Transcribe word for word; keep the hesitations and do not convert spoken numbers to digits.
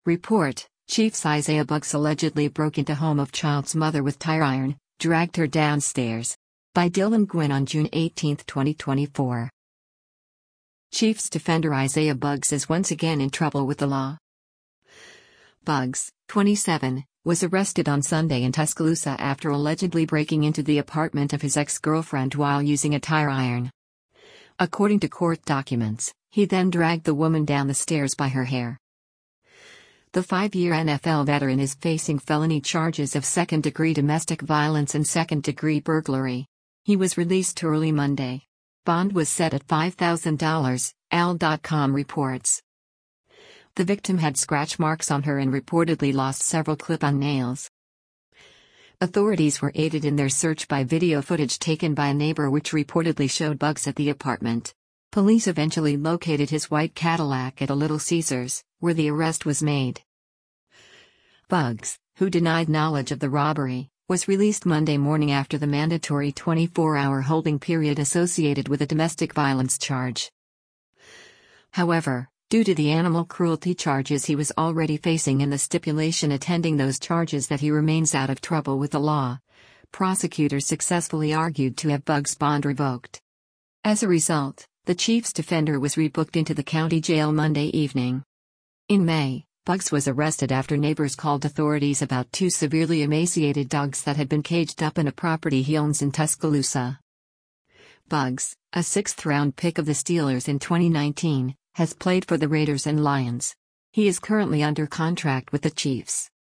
Report: Chiefs Isaiah Buggs allegedly broke into home of child's mother with tire iron, dragged her downstairs. By Dylan Gwynn on June eighteenth, twenty twenty-four. Chiefs defender Isaiah Buggs is once again in trouble with the law. Buggs, twenty-seven, was arrested on Sunday in Tuscaloosa after allegedly breaking into the apartment of his ex-girlfriend while using a tire iron. According to court documents, he then dragged the woman down the stairs by her hair. The five-year N F L veteran is facing felony charges of second-degree domestic violence and second-degree burglary. He was released early Monday. Bond was set at five thousand dollars, Al dot com reports. The victim had scratch marks on her and reportedly lost several clip-on nails. Authorities were aided in their search by video footage taken by a neighbor which reportedly showed Buggs at the apartment. Police eventually located his white Cadillac at a Little Caesars, where the arrest was made. Buggs, who denied knowledge of the robbery, was released Monday morning after the mandatory twenty-four hour holding period associated with a domestic violence charge. However, due to the animal cruelty charges he was already facing and the stipulation attending those charges that he remains out of trouble with the law, prosecutors successfully argued to have Buggs' bond revoked. As a result, the Chiefs defender was rebooked into the county jail Monday evening. In May, Buggs was arrested after neighbors called authorities about two severely emaciated dogs that had been caged up in a property he owns in Tuscaloosa. Buggs, a sixth-round pick of the Steelers in twenty nineteen, has played for the Raiders and Lions. He is currently under contract with the Chiefs.